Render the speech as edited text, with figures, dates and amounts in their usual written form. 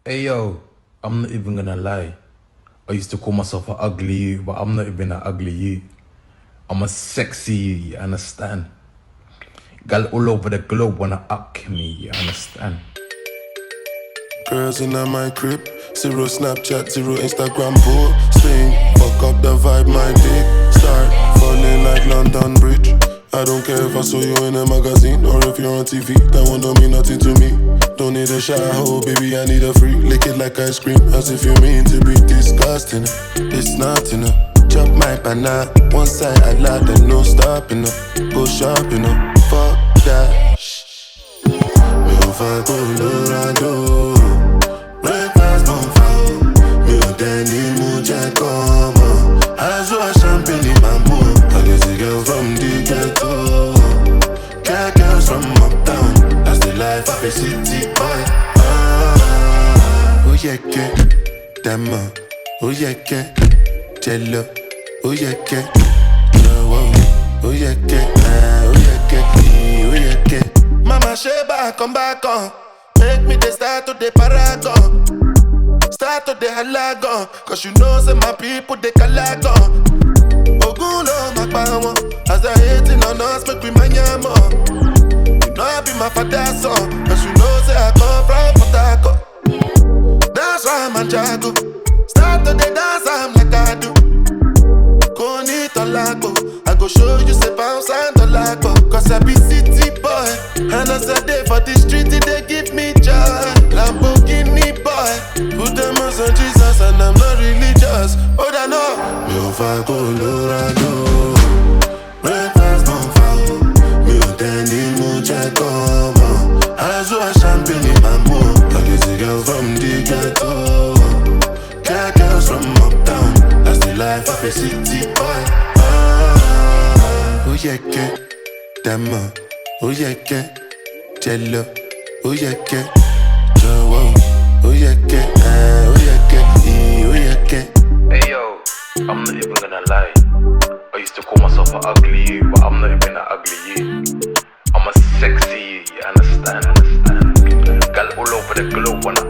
Hey yo, I'm not even gonna lie. I used to call myself an ugly you, but I'm not even an ugly you. I'm a sexy you understand? Gal all over the globe wanna up me, you understand? Girls in my crib, zero Snapchat, zero Instagram posting. Fuck up the vibe, my dick start falling like London Bridge. I don't care if I saw you in a magazine or if you're on TV. That one don't mean nothing to me. Don't need a shower, baby, I need a free. Lick it like ice cream, as if you mean to be disgusting. It's not enough. Chop my banana, one side I like, then no stopping up. Go shopping up, fuck that. Me over Colorado. Breakfast bonfire, me o deni mu je come. As well champagne in my mood. I get a girl from the ghetto, get girls from uptown. That's the life of a city boy. Oh yeah, get Dama. Oh yeah, get Jello. Oh yeah, get oh yeah, get oh yeah, get oh yeah, get. Mama Sheba, come back on. Make me the start to the paragon. Start to the halagon. Cause you know say my people they calagon. Ogulo makbawo. As I hating on us make we manyamo. You know I be my father's son. Cause you know say I come from Potako. That's why I'm a jago. Start to the dance I'm like I do. Koni tolago. I go show you say bounce and tolago. Cause I be city boy. And as I day for the street they give me joy. Lamborghini boy. Put them on Jesus and I'm not religious. Oh I know. Me over Colorado. Breakfast bonfire. Me o deni mu je come. As well champagne in my mood. I get a girl from the ghetto, get girls from uptown. That's the life of a city boy. Oh yeah, get Dama. Oh yeah, get Jello. Oh yeah, get Joe. Oh yeah, get oh yeah, get oh yeah, get. Hey yo, I'm not even gonna lie. I used to call myself an ugly you, but I'm not even an ugly you. I'm a sexy you understand? Gal all over the globe wanna